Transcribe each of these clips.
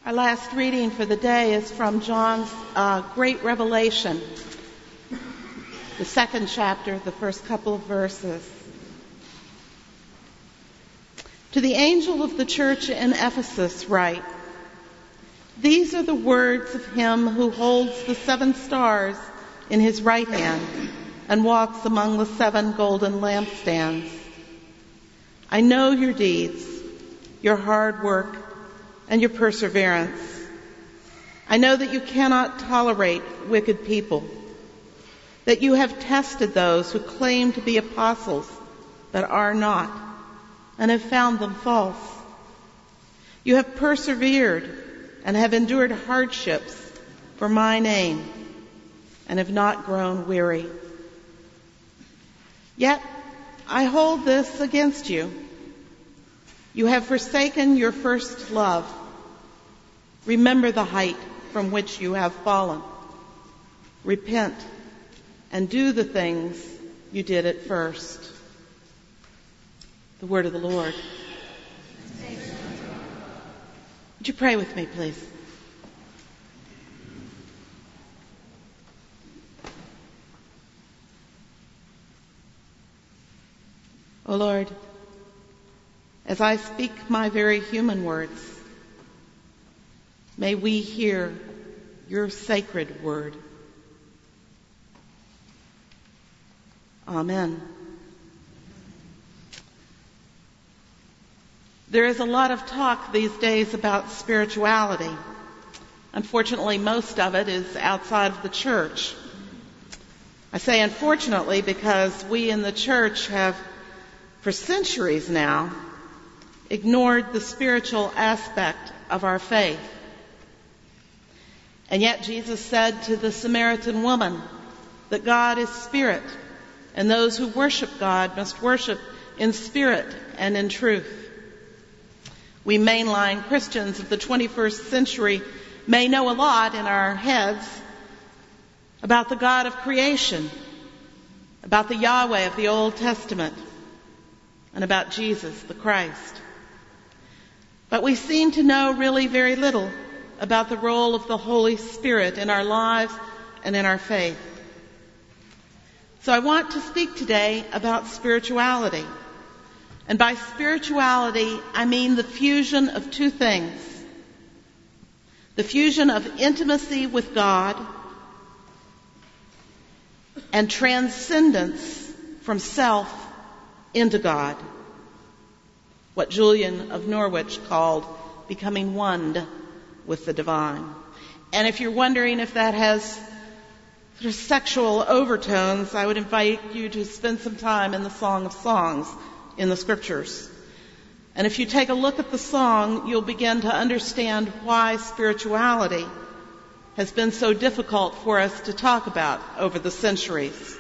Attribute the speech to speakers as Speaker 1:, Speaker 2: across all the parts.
Speaker 1: Our last reading for the day is from John's Great Revelation, the second chapter, the first couple of verses. To the angel of the church in Ephesus write, "These are the words of him who holds the 7 stars in his right hand and walks among the 7 golden lampstands. I know your deeds, your hard work, and your perseverance. I know that you cannot tolerate wicked people, that you have tested those who claim to be apostles but are not, and have found them false. You have persevered and have endured hardships for my name, and have not grown weary. Yet I hold this against you. You have forsaken your first love. Remember the height from which you have fallen. Repent and do the things you did at first." The word of the Lord. Would you pray with me, please? O Lord, as I speak my very human words, may we hear your sacred word. Amen. There is a lot of talk these days about spirituality. Unfortunately, most of it is outside of the church. I say unfortunately because we in the church have, for centuries now, ignored the spiritual aspect of our faith. And yet Jesus said to the Samaritan woman that God is spirit, and those who worship God must worship in spirit and in truth. We mainline Christians of the 21st century may know a lot in our heads about the God of creation, about the Yahweh of the Old Testament, and about Jesus the Christ. But we seem to know really very little about the role of the Holy Spirit in our lives and in our faith. So I want to speak today about spirituality. And by spirituality, I mean the fusion of 2 things. The fusion of intimacy with God and transcendence from self into God. What Julian of Norwich called becoming one with the divine. And if you're wondering if that has sort of sexual overtones, I would invite you to spend some time in the Song of Songs in the Scriptures. And if you take a look at the song, you'll begin to understand why spirituality has been so difficult for us to talk about over the centuries.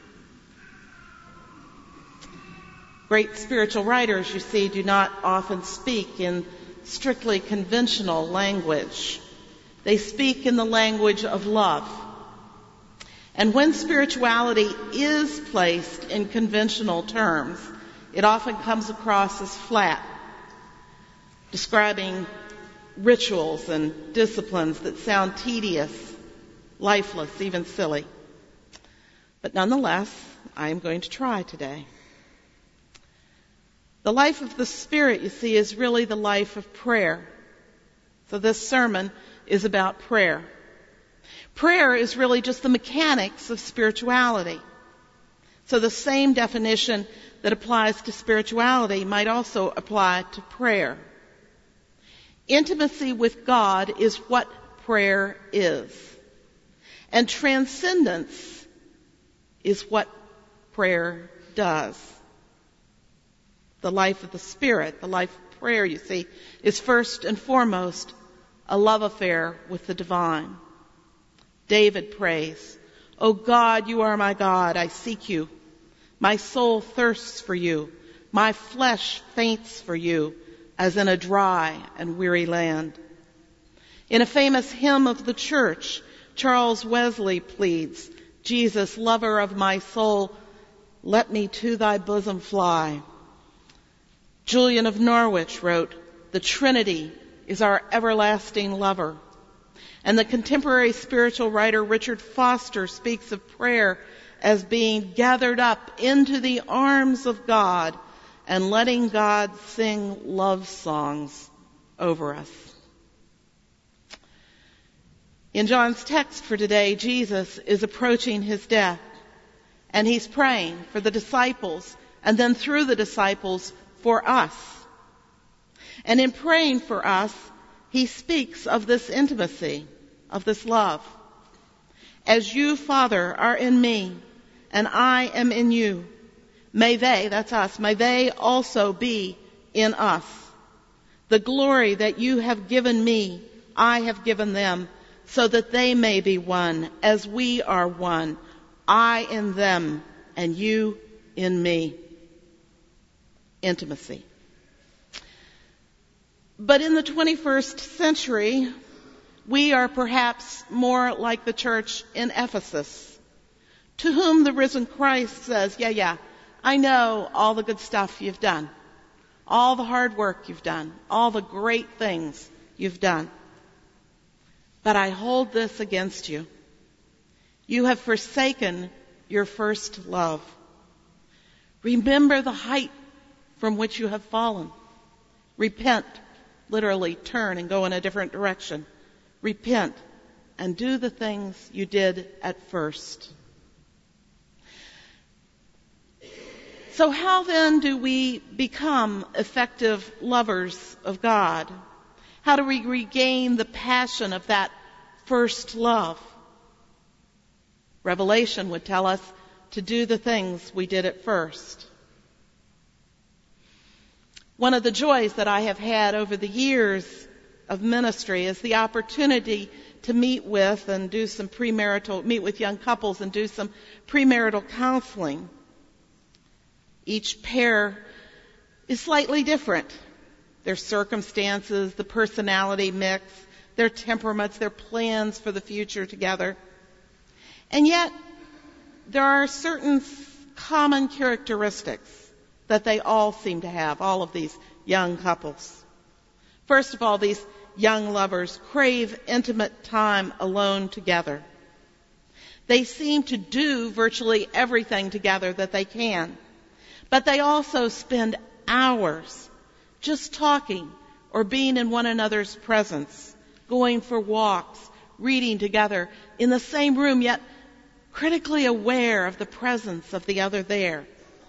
Speaker 1: Great spiritual writers, you see, do not often speak in strictly conventional language. They speak in the language of love. And when spirituality is placed in conventional terms, it often comes across as flat, describing rituals and disciplines that sound tedious, lifeless, even silly. But nonetheless, I am going to try today. The life of the Spirit, you see, is really the life of prayer. So this sermon is about prayer. Prayer is really just the mechanics of spirituality. So the same definition that applies to spirituality might also apply to prayer. Intimacy with God is what prayer is. And transcendence is what prayer does. The life of the Spirit, the life of prayer, you see, is first and foremost a love affair with the divine. David prays, "O God, you are my God, I seek you. My soul thirsts for you. My flesh faints for you, as in a dry and weary land." In a famous hymn of the church, Charles Wesley pleads, "Jesus, lover of my soul, let me to thy bosom fly." Julian of Norwich wrote, "The Trinity is our everlasting lover. And the contemporary spiritual writer Richard Foster speaks of prayer as being gathered up into the arms of God and letting God sing love songs over us. In John's text for today, Jesus is approaching his death, and he's praying for the disciples, and then through the disciples for us. And in praying for us, he speaks of this intimacy, of this love. As you, Father, are in me, and I am in you, may they, that's us, may they also be in us. The glory that you have given me, I have given them, so that they may be one, as we are one, I in them, and you in me. Intimacy. But in the 21st century, we are perhaps more like the church in Ephesus, to whom the risen Christ says, yeah, I know all the good stuff you've done, all the hard work you've done, all the great things you've done. But I hold this against you. You have forsaken your first love. Remember the height from which you have fallen. Repent, literally turn and go in a different direction. Repent and do the things you did at first. So how then do we become effective lovers of God? How do we regain the passion of that first love? Revelation would tell us to do the things we did at first. One of the joys that I have had over the years of ministry is the opportunity to meet with young couples and do some premarital counseling. Each pair is slightly different. Their circumstances, the personality mix, their temperaments, their plans for the future together. And yet, there are certain common characteristics that they all seem to have, all of these young couples. First of all, these young lovers crave intimate time alone together. They seem to do virtually everything together that they can, but they also spend hours just talking or being in one another's presence, going for walks, reading together in the same room, yet critically aware of the presence of the other there.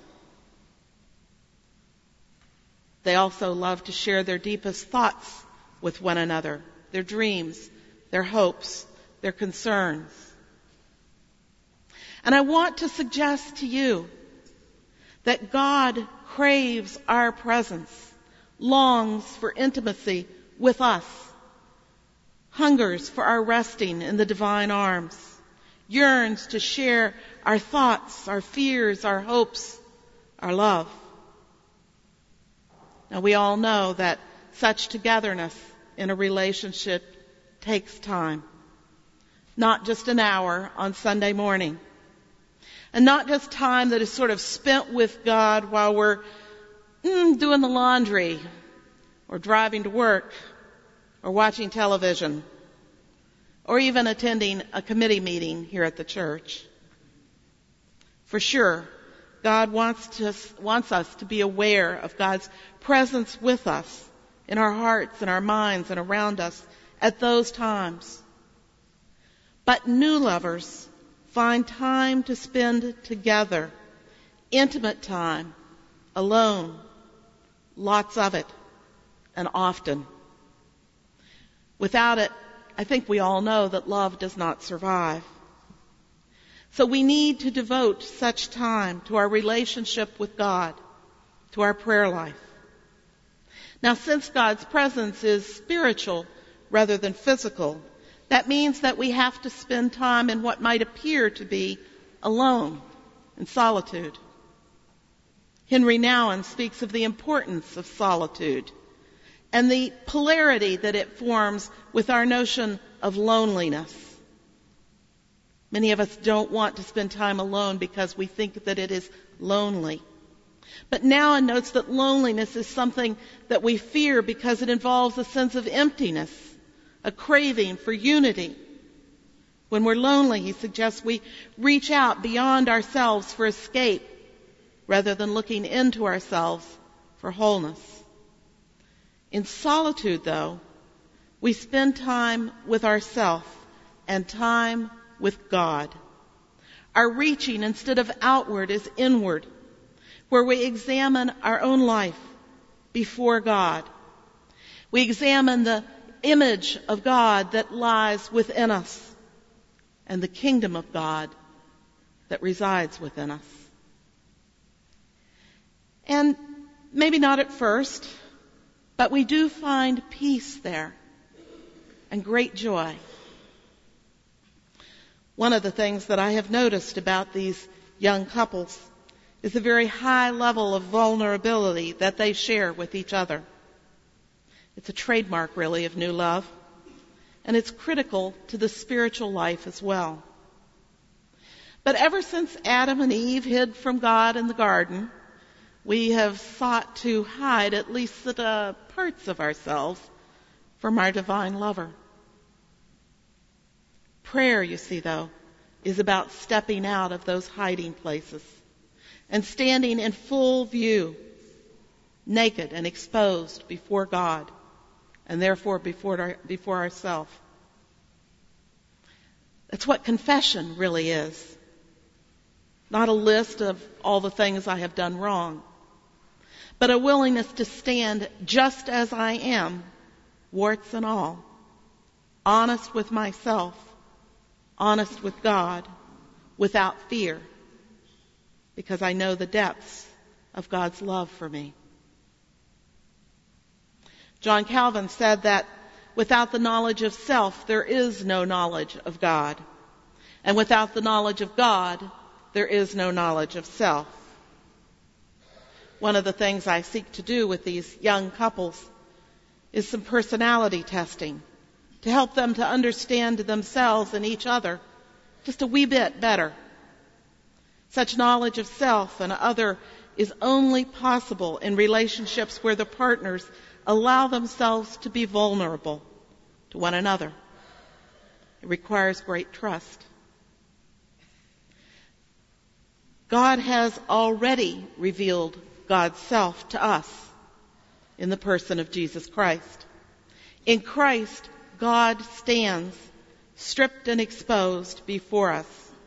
Speaker 1: They also love to share their deepest thoughts with one another, their dreams, their hopes, their concerns. And I want to suggest to you that God craves our presence, longs for intimacy with us, hungers for our resting in the divine arms, yearns to share our thoughts, our fears, our hopes, our love. Now, we all know that such togetherness in a relationship takes time. Not just an hour on Sunday morning. And not just time that is sort of spent with God while we're doing the laundry or driving to work or watching television or even attending a committee meeting here at the church. For sure, God wants us to be aware of God's presence with us in our hearts and our minds and around us at those times. But new lovers find time to spend together, intimate time, alone, lots of it, and often. Without it, I think we all know that love does not survive. So we need to devote such time to our relationship with God, to our prayer life. Now, since God's presence is spiritual rather than physical, that means that we have to spend time in what might appear to be alone, in solitude. Henry Nouwen speaks of the importance of solitude and the polarity that it forms with our notion of loneliness. Many of us don't want to spend time alone because we think that it is lonely. But Nouwen notes that loneliness is something that we fear because it involves a sense of emptiness, a craving for unity. When we're lonely, he suggests we reach out beyond ourselves for escape rather than looking into ourselves for wholeness. In solitude, though, we spend time with ourselves and time with God. Our reaching instead of outward is inward, where we examine our own life before God. We examine the image of God that lies within us and the kingdom of God that resides within us. And maybe not at first, but we do find peace there and great joy. One of the things that I have noticed about these young couples is the very high level of vulnerability that they share with each other. It's a trademark, really, of new love, and it's critical to the spiritual life as well. But ever since Adam and Eve hid from God in the garden, we have sought to hide at least the parts of ourselves from our divine lover. Prayer, you see, though, is about stepping out of those hiding places and standing in full view, naked and exposed before God, and therefore before ourselves. That's what confession really is. Not a list of all the things I have done wrong, but a willingness to stand just as I am, warts and all, honest with myself, honest with God, without fear, because I know the depths of God's love for me. John Calvin said that without the knowledge of self, there is no knowledge of God. And without the knowledge of God, there is no knowledge of self. One of the things I seek to do with these young couples is some personality testing to help them to understand themselves and each other just a wee bit better. Such knowledge of self and other is only possible in relationships where the partners allow themselves to be vulnerable to one another. It requires great trust. God has already revealed God's self to us in the person of Jesus Christ. In Christ, God stands stripped and exposed before us.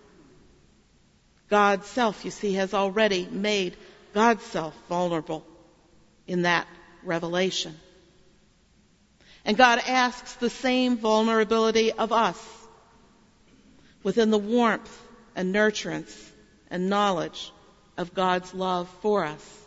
Speaker 1: God's self, you see, has already made God's self vulnerable in that revelation. And God asks the same vulnerability of us within the warmth and nurturance and knowledge of God's love for us.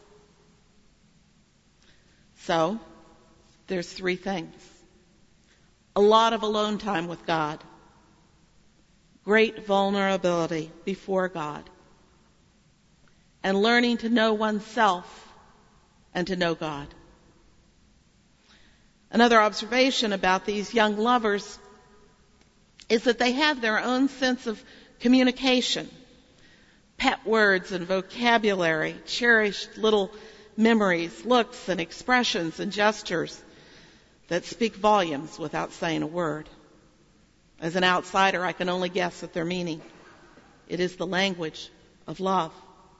Speaker 1: So, there's three things. A lot of alone time with God. Great vulnerability before God. And learning to know oneself and to know God. Another observation about these young lovers is that they have their own sense of communication. Pet words and vocabulary, cherished little memories, looks and expressions and gestures that speak volumes without saying a word. As an outsider, I can only guess at their meaning. It is the language of love.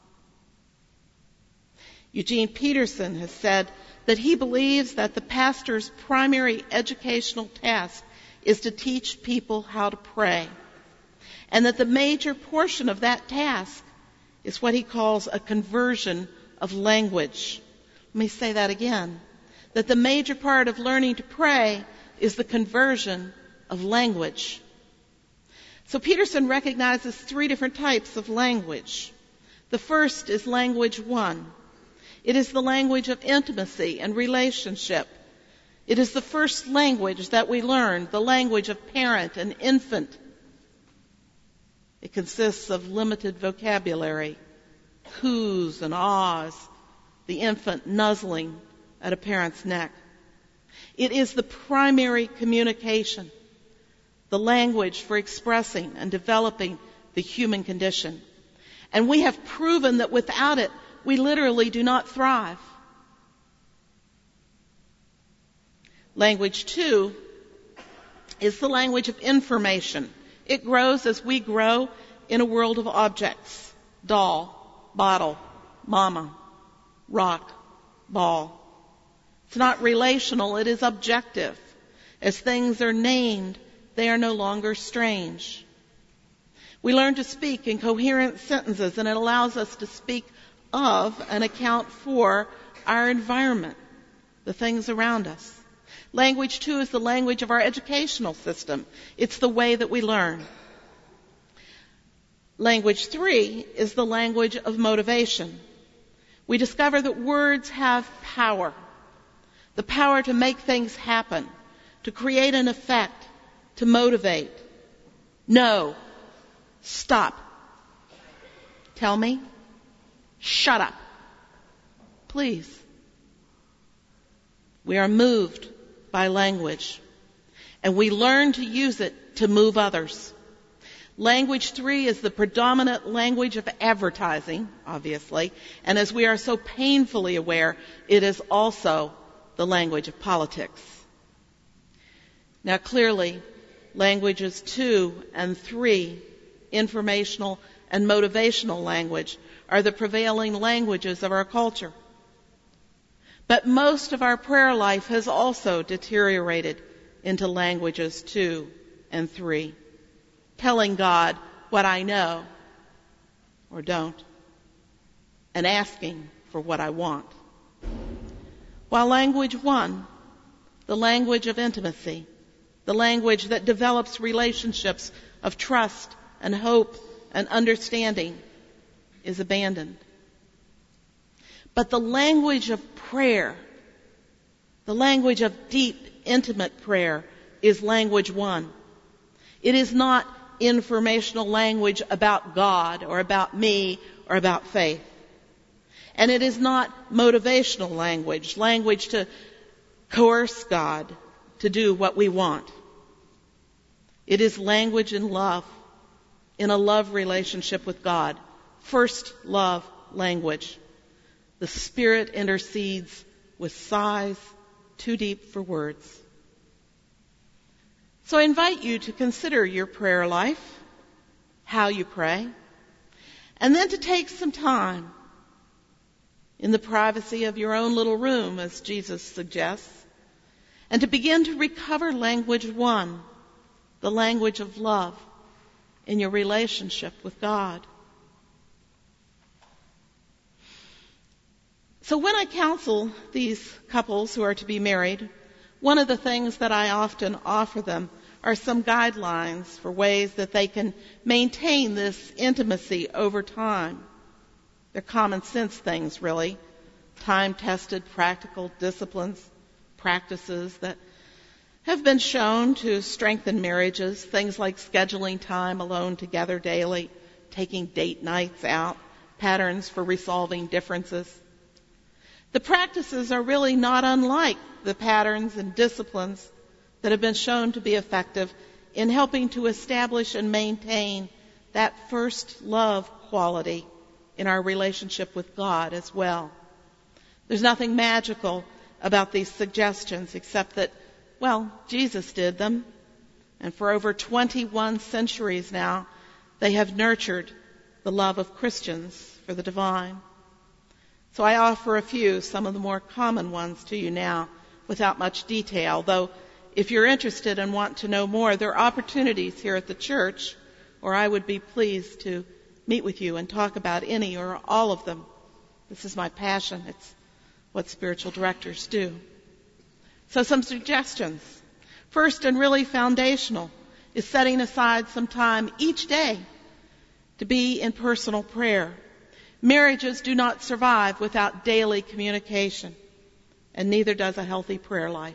Speaker 1: Eugene Peterson has said that he believes that the pastor's primary educational task is to teach people how to pray, and that the major portion of that task is what he calls a conversion of language. Let me say that again. That the major part of learning to pray is the conversion of language. So Peterson recognizes three different types of language. The first is language 1. It is the language of intimacy and relationship. It is the first language that we learn, the language of parent and infant. It consists of limited vocabulary, coos and ahs, the infant nuzzling at a parent's neck. It is the primary communication, the language for expressing and developing the human condition. And we have proven that without it, we literally do not thrive. Language 2 is the language of information. It grows as we grow in a world of objects. Doll, bottle, mama, rock, ball. It's not relational, it is objective. As things are named, they are no longer strange. We learn to speak in coherent sentences, and it allows us to speak of and account for our environment, the things around us. Language 2 is the language of our educational system. It's the way that we learn. Language 3 is the language of motivation. We discover that words have power. The power to make things happen, to create an effect, to motivate. No. Stop. Tell me. Shut up. Please. We are moved by language, and we learn to use it to move others. Language 3 is the predominant language of advertising, obviously, and as we are so painfully aware, it is also the language of politics. Now clearly, languages 2 and 3, informational and motivational language, are the prevailing languages of our culture. But most of our prayer life has also deteriorated into languages 2 and 3, telling God what I know or don't, and asking for what I want. While language 1, the language of intimacy, the language that develops relationships of trust and hope and understanding, is abandoned. But the language of prayer, the language of deep, intimate prayer, is language 1. It is not informational language about God or about me or about faith. And it is not motivational language, language to coerce God to do what we want. It is language in love, in a love relationship with God. First love language. The Spirit intercedes with sighs too deep for words. So I invite you to consider your prayer life, how you pray, and then to take some time in the privacy of your own little room, as Jesus suggests, and to begin to recover language 1, the language of love in your relationship with God. So when I counsel these couples who are to be married, one of the things that I often offer them are some guidelines for ways that they can maintain this intimacy over time. They're common sense things, really. Time-tested, practical disciplines, practices that have been shown to strengthen marriages. Things like scheduling time alone together daily, taking date nights out, patterns for resolving differences. The practices are really not unlike the patterns and disciplines that have been shown to be effective in helping to establish and maintain that first love quality in our relationship with God as well. There's nothing magical about these suggestions except that, well, Jesus did them, and for over 21 centuries now, they have nurtured the love of Christians for the divine. So I offer a few, some of the more common ones to you now, without much detail, though if you're interested and want to know more, there are opportunities here at the church, or I would be pleased to meet with you and talk about any or all of them. This is my passion. It's what spiritual directors do. So some suggestions. First, and really foundational, is setting aside some time each day to be in personal prayer. Marriages do not survive without daily communication, and neither does a healthy prayer life.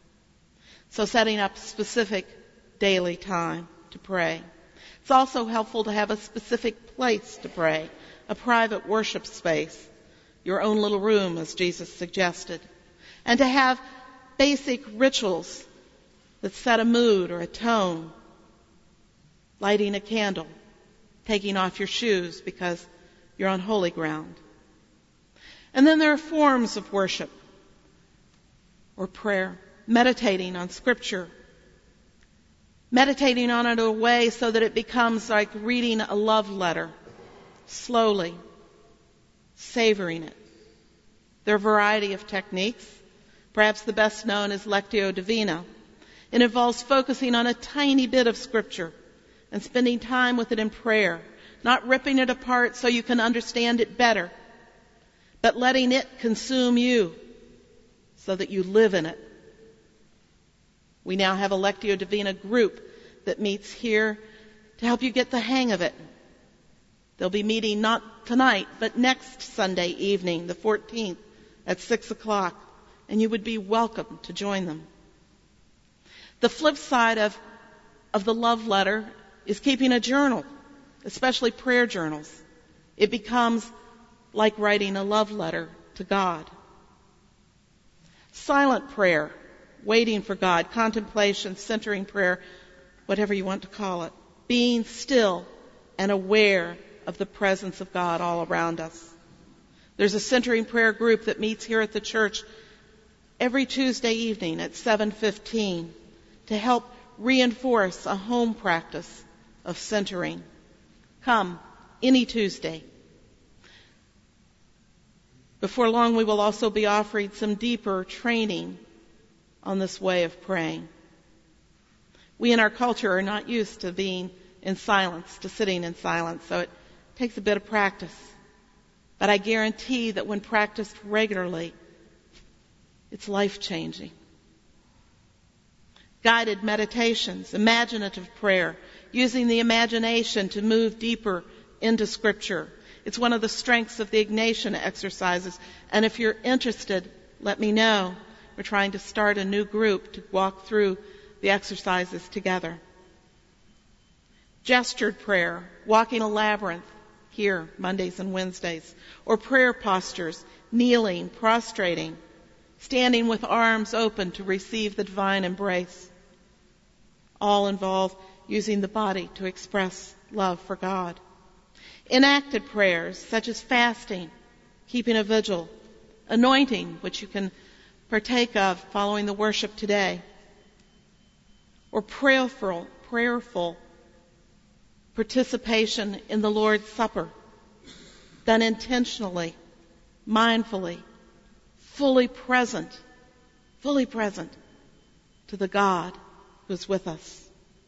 Speaker 1: So setting up specific daily time to pray. It's also helpful to have a specific place to pray, a private worship space, your own little room, as Jesus suggested, and to have basic rituals that set a mood or a tone, lighting a candle, taking off your shoes because you're on holy ground. And then there are forms of worship or prayer, meditating on Scripture, meditating on it in a way so that it becomes like reading a love letter, slowly, savoring it. There are a variety of techniques. Perhaps the best known is Lectio Divina. It involves focusing on a tiny bit of Scripture and spending time with it in prayer, not ripping it apart so you can understand it better, but letting it consume you so that you live in it. We now have a Lectio Divina group that meets here to help you get the hang of it. They'll be meeting not tonight, but next Sunday evening, the 14th, at 6 o'clock, and you would be welcome to join them. The flip side of the love letter is keeping a journal, especially prayer journals. It becomes like writing a love letter to God. Silent prayer, waiting for God, contemplation, centering prayer, whatever you want to call it. Being still and aware of the presence of God all around us. There's a centering prayer group that meets here at the church every Tuesday evening at 7:15 to help reinforce a home practice of centering. Come any Tuesday. Before long, we will also be offering some deeper training on this way of praying. We in our culture are not used to being in silence, to sitting in silence, so it takes a bit of practice. But I guarantee that when practiced regularly, it's life-changing. Guided meditations, imaginative prayer, using the imagination to move deeper into Scripture. It's one of the strengths of the Ignatian exercises. And if you're interested, let me know. We're trying to start a new group to walk through the exercises together. Gestured prayer, walking a labyrinth here, Mondays and Wednesdays. Or prayer postures, kneeling, prostrating, standing with arms open to receive the divine embrace. All involve using the body to express love for God. Enacted prayers, such as fasting, keeping a vigil, anointing, which you can partake of following the worship today, or prayerful participation in the Lord's Supper, done intentionally, mindfully, fully present to the God who's with us.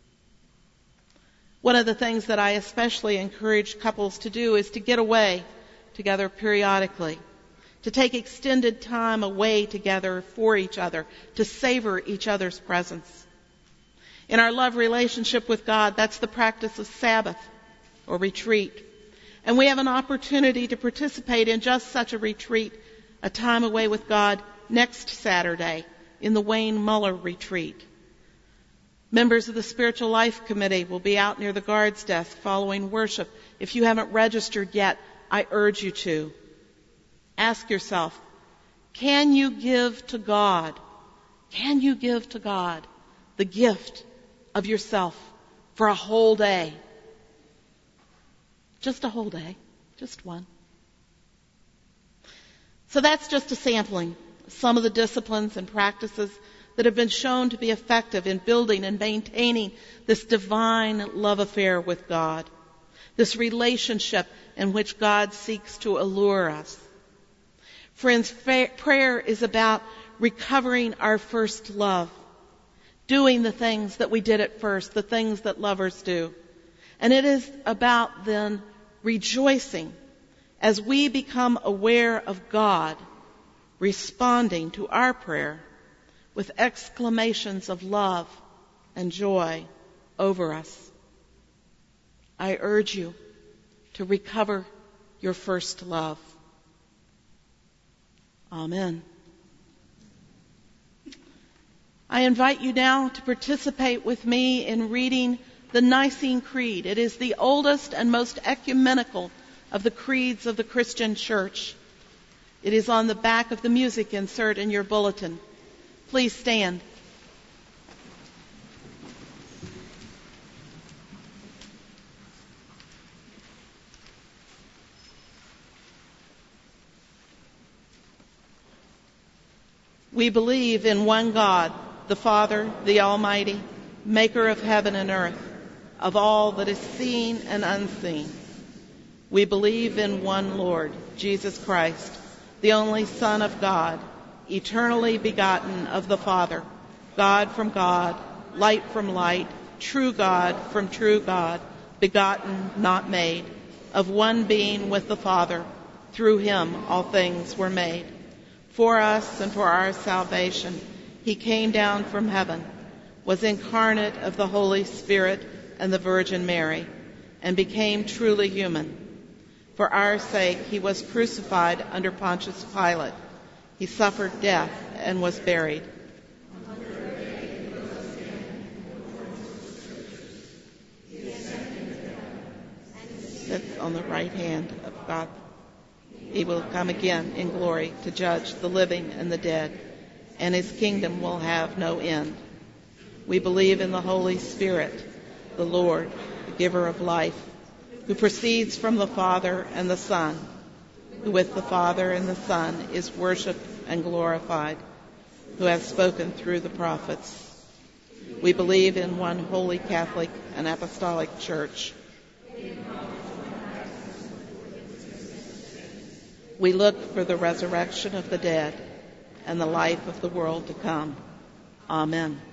Speaker 1: One of the things that I especially encourage couples to do is to get away together periodically, to take extended time away together for each other, to savor each other's presence. In our love relationship with God, that's the practice of Sabbath or retreat. And we have an opportunity to participate in just such a retreat, a time away with God, next Saturday in the Wayne Muller retreat. Members of the Spiritual Life Committee will be out near the guards desk following worship. If you haven't registered yet, I urge you to. Ask yourself, can you give to God the gift of yourself for a whole day? Just a whole day. Just one. So that's just a sampling of some of the disciplines and practices that have been shown to be effective in building and maintaining this divine love affair with God, this relationship in which God seeks to allure us. Friends, prayer is about recovering our first love, doing the things that we did at first, the things that lovers do. And it is about then rejoicing as we become aware of God responding to our prayer with exclamations of love and joy over us. I urge you to recover your first love. Amen. I invite you now to participate with me in reading the Nicene Creed. It is the oldest and most ecumenical of the creeds of the Christian Church. It is on the back of the music insert in your bulletin. Please stand. We believe in one God, the Father, the Almighty, maker of heaven and earth, of all that is seen and unseen. We believe in one Lord, Jesus Christ, the only Son of God, eternally begotten of the Father, God from God, light from light, true God from true God, begotten, not made, of one being with the Father. Through him all things were made. For us and for our salvation, he came down from heaven, was incarnate of the Holy Spirit and the Virgin Mary, and became truly human. For our sake he was crucified under Pontius Pilate. He suffered death and was buried. Sits on the right hand of God. He will come again in glory to judge the living and the dead, and his kingdom will have no end. We believe in the Holy Spirit, the Lord, the giver of life, who proceeds from the Father and the Son, who with the Father and the Son is worshipped and glorified, who has spoken through the prophets. We believe in one holy Catholic and Apostolic Church. We look for the resurrection of the dead and the life of the world to come. Amen.